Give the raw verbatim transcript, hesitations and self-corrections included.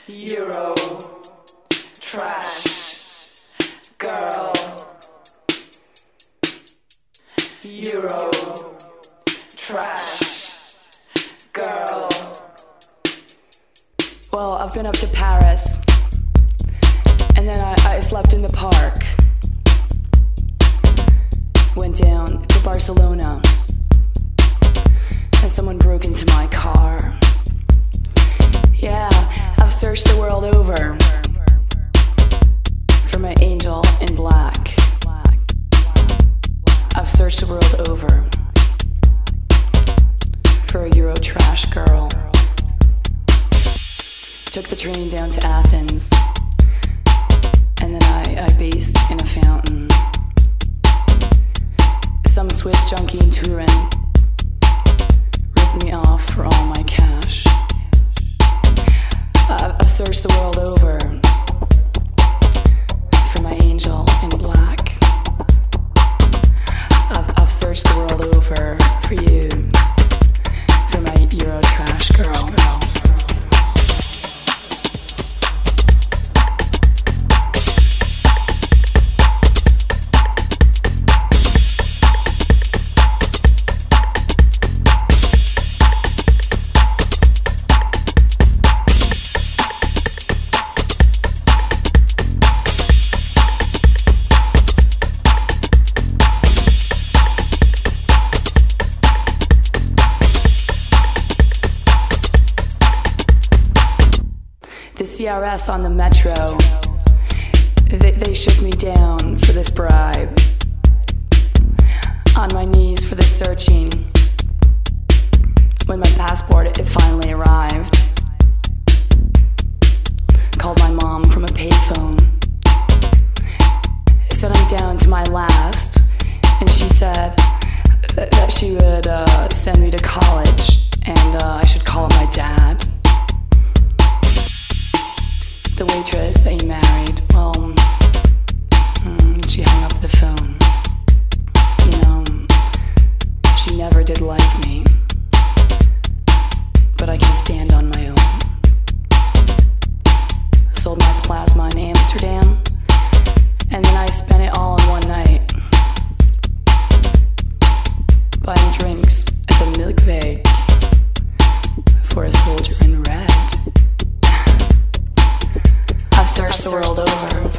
Euro trash girl. Euro trash girl. Well, I've been up to Paris, and then I, I slept in the park. Went down to Barcelona, and someone broke into my car. Yeah, I've searched the world over for my angel in black. I've searched the world over for a Euro trash girl. Took the train down to Athens, and then I, I based in a fountain. Some Swiss junkie in Turin ripped me off for all my cash. I've, I've searched the world over for my angel in black. I've, I've searched the world over for you, for my Euro trash girl. The C R S on the metro, they, they shook me down for this bribe. On my knees for the searching. When my passport, it finally arrived. Called my mom from a payphone. Said I'm down to my last, and she said that, that she would uh, send me to college, and uh, I should call up my dad. The waitress that he married, well, mm, she hung up the phone. You know, she never did like me, but I can stand on my own. Sold my plasma in Amsterdam, and then I spent it all in one night, buying drinks at the milk bag for a soldier in red. I've searched the world over